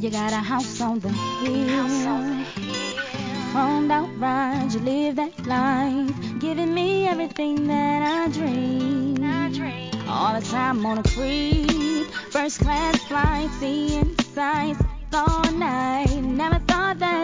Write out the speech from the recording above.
You got a house on the hill. Chromed out ride, you live that life, giving me everything that I dream. All the time on a creep, first class flight, seeing sights all night. Never thought that